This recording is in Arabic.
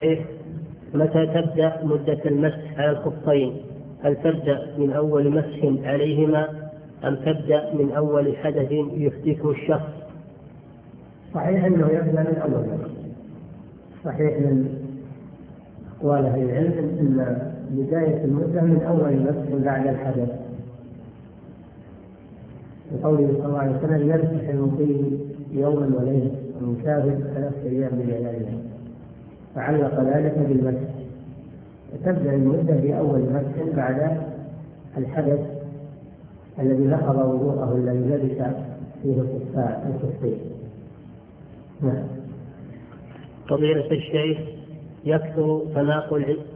متى تبدأ مدة المسح على الخفين؟ هل تبدأ من أول مسح عليهما أم تبدأ من أول حدث يحدثه الشخص؟ صحيح أنه يبدأ من أول مسح. صحيح من أقوال أهل العلم أن بداية المدة من أول مسح بعد الحدث، وقوله صلى الله عليه وسلم يمسح المقيم يوما وليلة ومسافر 3 أيام بلياليها، فعلق ذلك بالمسح. وتبدأ المدة بأول مسح بعد الحدث الذي نقض وضوءه الذي لبس فيه الخفين. فضيلة الشيخ، يكثر تناقل